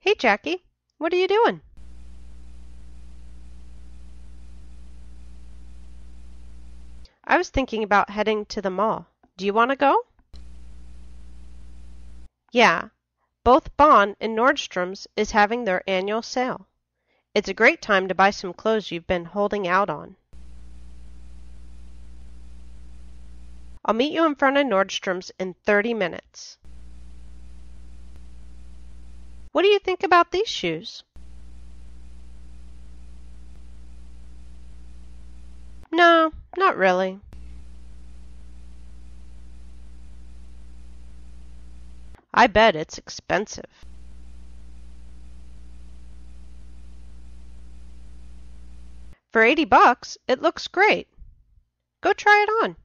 Hey Jackie, what are you doing? I was thinking about heading to the mall. Do you want to go? Yeah, both Bond and Nordstrom's is having their annual sale. It's a great time to buy some clothes you've been holding out on. I'll meet you in front of Nordstrom's in 30 minutes. What do you think about these shoes? No, not really. I bet it's expensive. For $80, it looks great. Go try it on.